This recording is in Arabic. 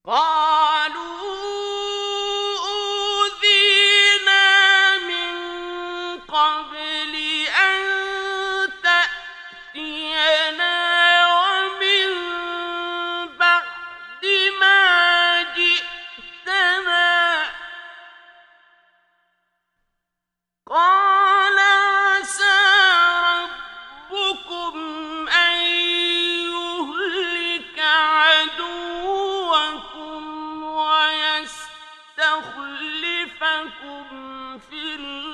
قالوا أوذينا من قبل أن تأتينا ومن بعد ما جئتنا قال عسى ربكم أن يهلك عدوكم ويستخلفكم في الأرض